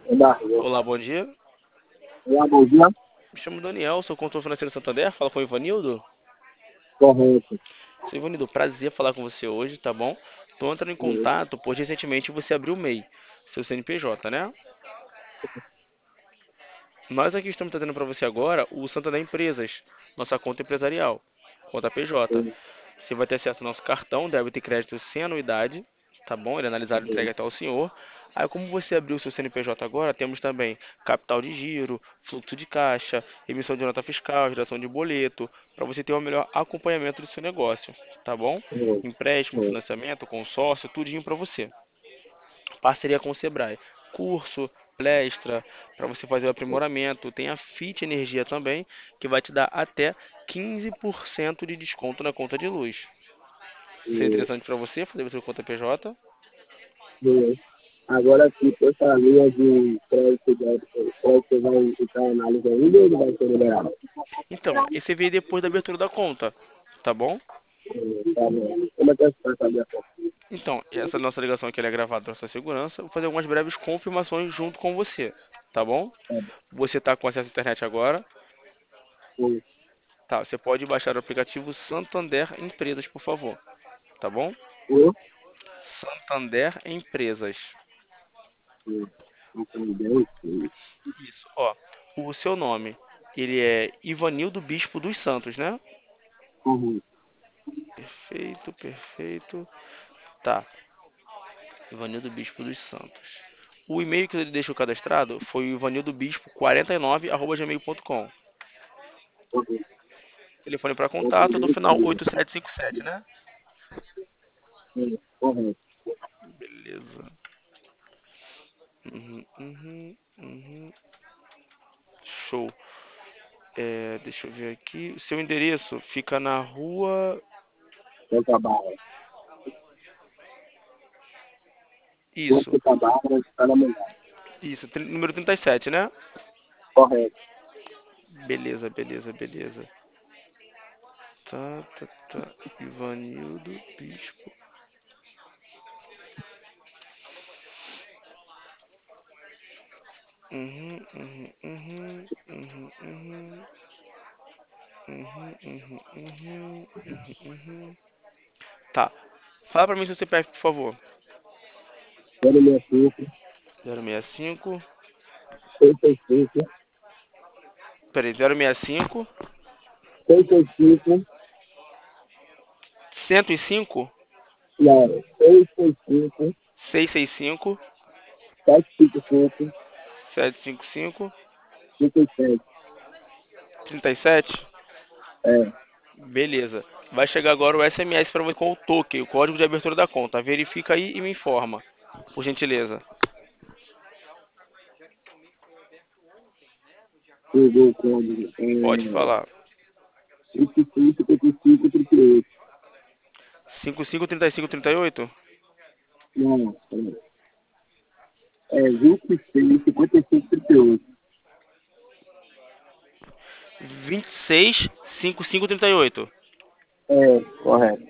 da rua. Olá, bom dia. Olá, bom dia. Me chamo Daniel, sou consultor financeiro Santander. Fala com o Ivanildo. Correto. Sou Ivanildo, prazer falar com você hoje, tá bom? Tô entrando em contato, pois recentemente você abriu o MEI, seu CNPJ, né? Nós aqui estamos trazendo para você agora o Santander Empresas, nossa conta empresarial, conta PJ. Você vai ter acesso ao nosso cartão, débito e crédito sem anuidade, tá bom? Ele é analisado e entregue até ao senhor. Aí, como você abriu o seu CNPJ agora, temos também capital de giro, fluxo de caixa, emissão de nota fiscal, geração de boleto, para você ter o melhor acompanhamento do seu negócio, tá bom? Empréstimo, financiamento, consórcio, tudinho para você. Parceria com o Sebrae. Curso, palestra, para você fazer o aprimoramento. Tem a Fit Energia também, que vai te dar até 15% de desconto na conta de luz. Seria interessante para você fazer o seu conta PJ? Agora, tipo, essa linha de crédito, crédito vai entrar em análise ainda ou ele vai ser liberado? Então, esse veio depois da abertura da conta, tá bom? Tá bom. Como é que é essa saber a conta? Então, essa nossa ligação aqui ela é gravada para sua segurança. Vou fazer algumas breves confirmações junto com você, tá bom? Você está com acesso à internet agora? Sim. Tá, você pode baixar o aplicativo Santander Empresas, por favor, tá bom? Sim. Santander Empresas. Sim. Entendeu? Sim. Isso, ó. O seu nome, ele é Ivanildo Bispo dos Santos, né? Uhum. Perfeito, perfeito. Tá, Ivanildo Bispo dos Santos. O e-mail que ele deixou cadastrado foi o ivanildobispo49@gmail.com. Uhum. Telefone para contato do Entendeu? final 8757, né? Sim. Correto. Beleza. Show. Deixa eu ver aqui. O seu endereço fica na rua. Eu trabalho. Isso, Você trabalha, está na mulher. isso, número 37, né? Correto. Beleza, beleza, beleza. Tá, tá, tá. Ivanildo Bispo. Uhum, uhum, uhum, uhum, uhum, uhum, uhum, uhum, uhum, uhum. Tá. Fala pra mim seu CPF, por favor. 065, 065. 665, Peraí, 065. 665, 105. não, 665, 665. 755, 755. 57. 37. É, Beleza. Vai chegar agora o SMS para você com o token, o código de abertura da conta. Verifica aí e me informa, por gentileza. pegou o código. Pode falar. 25, 55, 38. 553538. Não, é 26, 55, 38. 265538. É, correto.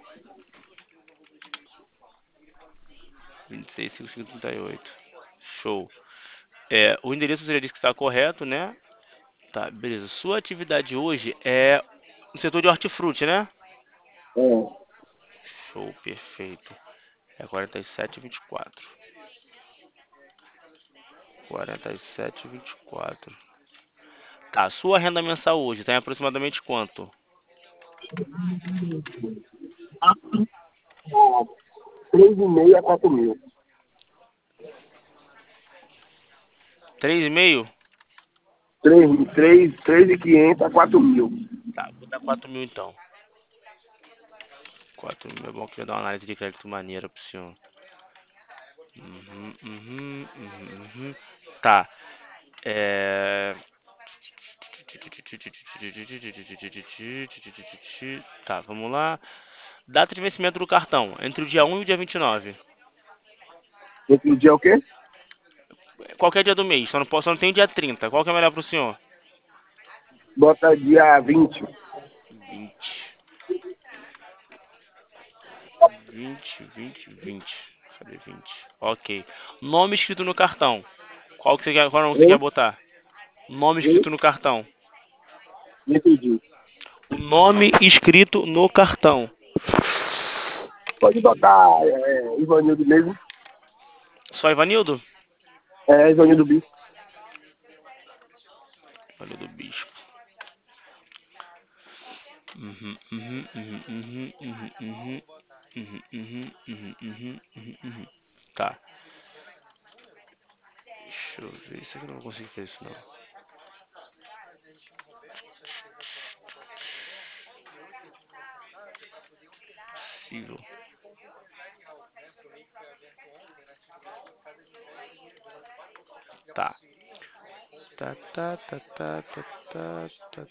265538. Show. O endereço você já disse que está correto, né? Tá, beleza. Sua atividade hoje é no setor de hortifruti, né? É, Show, perfeito. É 4724. 4724. Tá, sua renda mensal hoje tá em aproximadamente quanto? 3,5 a 4 mil. 3,5. 3,500 a 4 mil. Tá, vou dar 4.000 então. 4.000 é bom que eu dar uma análise de crédito maneira pro senhor. Uhum. Tá. É... Tá, vamos lá. Data de vencimento do cartão, entre o dia 1 e o dia 29. Esse dia é o quê? Qualquer dia do mês, só não tem o dia 30. Qual que é melhor pro senhor? Bota dia 20. 20. 20. Cadê 20? Ok. Nome escrito no cartão. Qual nome que você quer Eu botar? Nome eu escrito no cartão. não entendi. O nome escrito no cartão. Pode botar Ivanildo mesmo. Só Ivanildo? Ivanildo Bispo. Ivanildo Bispo. Uhum, uhum, uhum, uhum, uhum, uhum, uhum, uhum, uhum, uhum, uhum, uhum. Tá. Deixa eu ver. Isso aqui eu não consigo fazer isso não. Possível. Tá. Tá, tá, tá, tá, tá, tá, tá.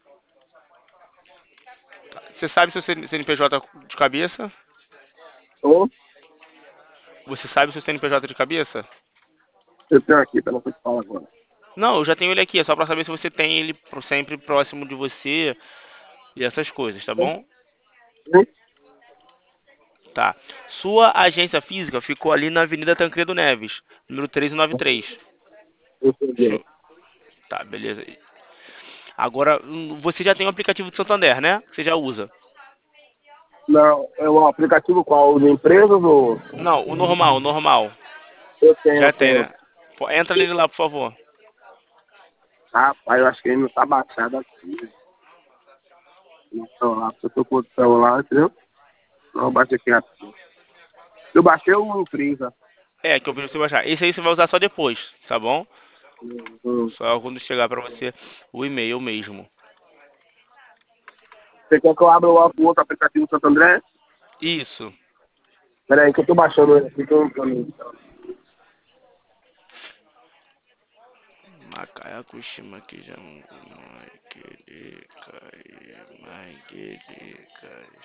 Você sabe seu CNPJ de cabeça? Ou Você sabe seu CNPJ de cabeça? eu tenho aqui, para não te falar agora. Não, eu já tenho ele aqui. É só pra saber se você tem ele sempre próximo de você e essas coisas, tá bom? Hein? Tá. Sua agência física ficou ali na Avenida Tancredo Neves, número 393. Eu entendi. Show. Tá, beleza. Agora, você já tem o aplicativo do Santander, né? Você já usa. Não, é o aplicativo qual? De empresas ou? Não, o normal, o normal. Eu Já tem, tenho. né? Pô, entra nele lá, por favor. Rapaz, eu acho que ele não tá baixado aqui, velho. No celular. Se eu tô com o celular, entendeu? Não, eu baixei aqui rapidinho. Eu baixei o Freeza. É, que eu pedi pra você baixar. Esse aí você vai usar só depois, tá bom? Hum. Só quando chegar pra você o e-mail mesmo. Você quer que eu abra o outro aplicativo do Santo André? Isso. Pera aí que eu tô baixando ele aqui. Que eu não tô no- Macaia Kushima que já vai querer cair, vai querer cair.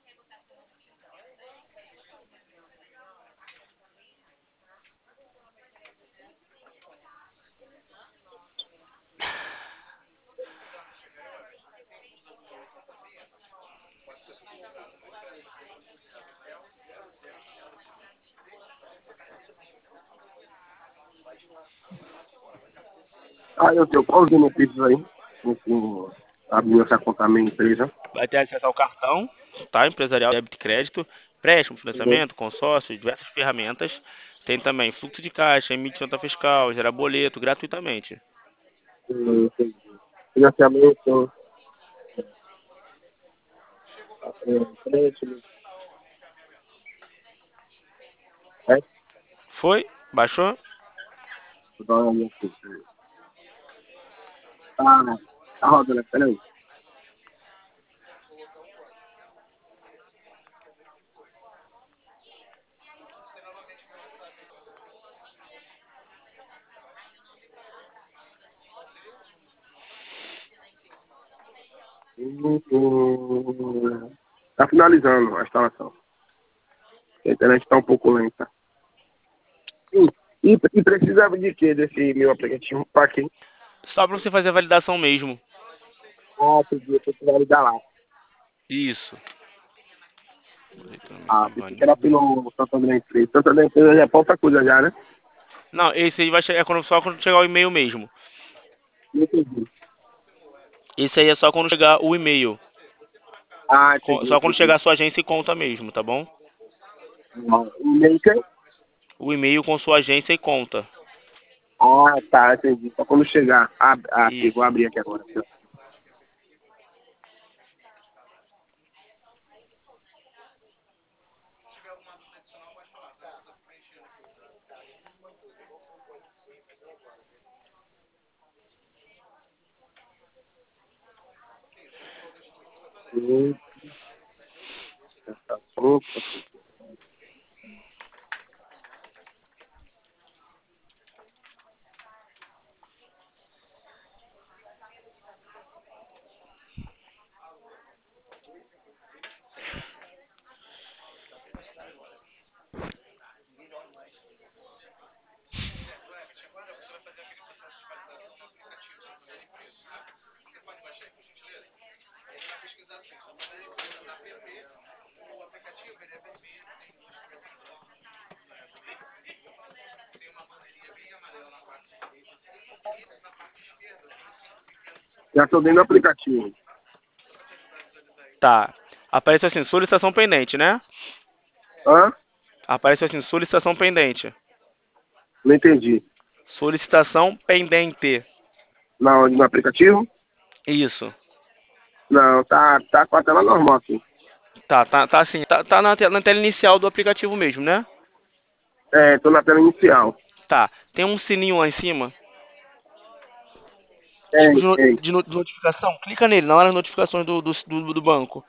Eu tenho qual os benefícios aí? Abrindo essa conta na minha empresa. Vai ter acesso ao cartão, tá? Empresarial, débito e crédito, empréstimo, Uhum. financiamento, consórcio, diversas ferramentas. Tem também fluxo de caixa, emite nota fiscal, gerar boleto gratuitamente. Entendi. Financiamento, crédito, é? Foi? Baixou? Vou dar uma olhada aqui. Tá rodando, peraí. Tá finalizando a instalação. A internet tá um pouco lenta. E precisa de quê desse meu aplicativo? Pra quê? Só pra você fazer a validação mesmo. Entendi. Eu preciso validar lá. Isso. Pensei que era pelo Santander Empresa. Santander Empresa já é pra outra coisa já, né? Não, esse aí vai chegar só quando chegar o e-mail mesmo. Entendi. Esse aí é só quando chegar o e-mail. Entendi, Só quando entendi. chegar a sua agência e conta mesmo, tá bom? E-mail que? O e-mail com sua agência e conta. Tá, entendi. Só quando chegar. Aqui, vou Isso. abrir aqui agora. Hum, Tá pronto. Já tô dentro do aplicativo. Tá. Apareceu assim, solicitação pendente, né? Hã? Apareceu assim, solicitação pendente. Não entendi. Solicitação pendente. No aplicativo? Isso. Não, tá com a tela normal aqui. Tá assim, tá na tela inicial do aplicativo mesmo, né? É, tô na tela inicial. Tá. Tem um sininho lá em cima, tipo Tem, tem. de notificação. Clica nele, na hora das notificações do banco.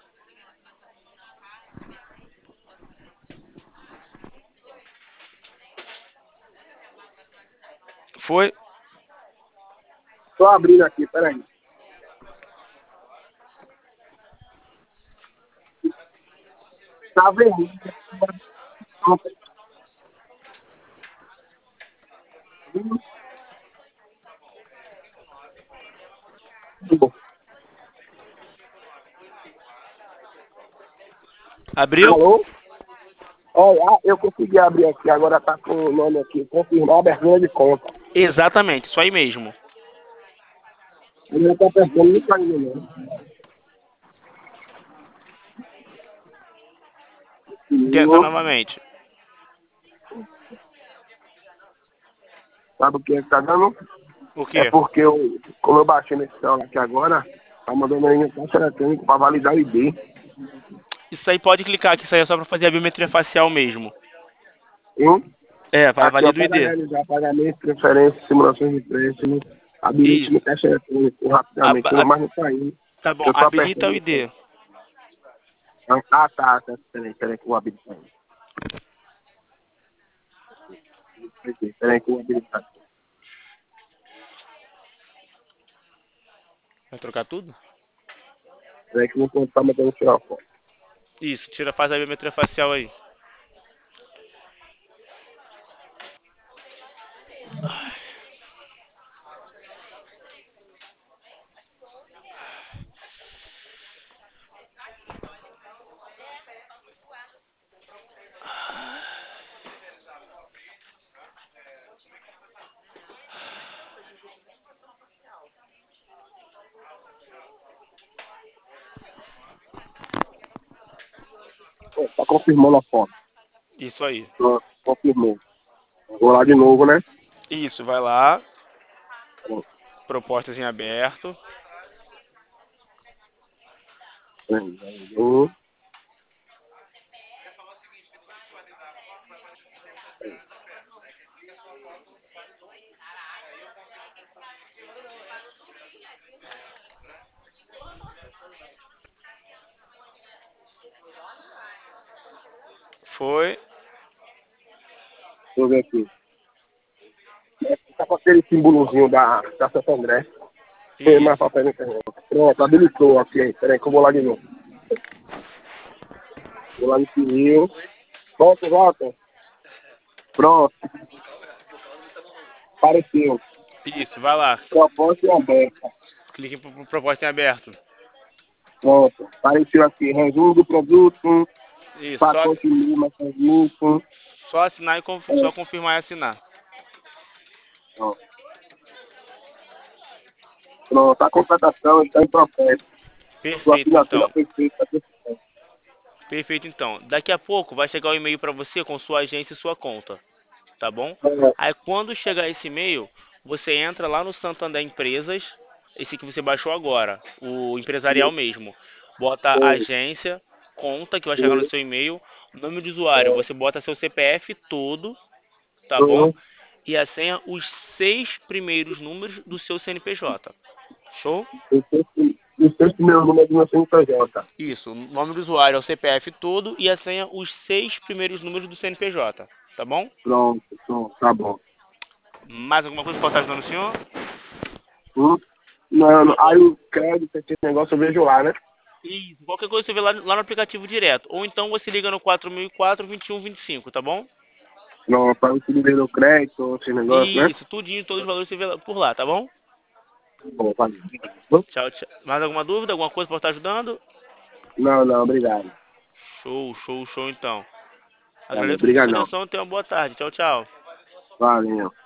Foi? Tô abrindo aqui, peraí. Tá vendo? Abriu? Alô? Olha, eu consegui abrir aqui, agora tá com o nome aqui, confirmar a abertura de conta. Exatamente, isso aí mesmo. Ele não tá apertando nem pra ninguém, Tenta não. novamente. Sabe o que é que tá dando? O É quê? porque como eu baixei nesse celular aqui agora, tá mandando aí no caixa eletrônico pra validar o ID. Isso aí pode clicar, que isso aí é só pra fazer a biometria facial mesmo. Hein? É, vai Aqui, ó, valida o para ID. realizar pagamento, transferência, simulações de preço, habilite Isso. no caixa eletrônico rapidamente, A- mas não tá indo. tá bom, Eu tô habilita o apertando aqui. ID. Ah, tá. Peraí que eu vou habilitar. Peraí que eu vou habilitar. Vai trocar tudo? Peraí que eu vou contar, mas eu vou tirar a foto. Isso, faz a biometria facial aí. Ó, tá confirmando a foto. Isso aí. Pronto, confirmou. Vou lá de novo, né? Isso, vai lá. Pronto, Propostas em aberto. peraí, validou. Foi. Deixa eu ver aqui. Tá com aquele símbolozinho da Santo André. Tem mais Isso. papel na internet. Pronto, habilitou aqui. Peraí que eu vou lá de novo. Vou lá no sininho. Volta. Pronto, apareceu. Isso, vai lá. Proposta aberta. Clique em proposta em aberto. Pronto, apareceu aqui. Resumo do produto, Isso, pacote Lima, serviço. só assinar e É, só confirmar e assinar. pronto. Pronto, a contratação está em processo. Sua Perfeito, assinatura então. foi feita. Perfeito, então. Daqui a pouco vai chegar o e-mail para você com sua agência e sua conta, tá bom? É, Aí quando chegar esse e-mail, você entra lá no Santander Empresas, esse que você baixou agora, o empresarial mesmo. Bota agência, conta que vai chegar no seu e-mail, nome de usuário, você bota seu CPF todo, tá bom? E a senha, os 6 primeiros números do seu CNPJ. Show? os seus primeiros números do meu CNPJ. Isso, o nome do usuário é o CPF todo e a senha, os 6 primeiros números do CNPJ, tá bom? Pronto, tá bom. Mais alguma coisa que possa ajudar o senhor? Hum? Não, aí o crédito, esse negócio eu vejo lá, né? Isso, qualquer coisa você vê lá no aplicativo direto. Ou então você liga no 4004 2125, tá bom? Não, para o nível do crédito, esse negócio, né? Isso, tudinho, todos os valores você vê por lá, tá bom? Bom, valeu. Tchau, tchau. Mais alguma dúvida? Alguma coisa para estar ajudando? Não, obrigado. Show então. Valeu, Agradeço muito a sua obrigadão. atenção e tenha uma boa tarde. Tchau, tchau. Valeu.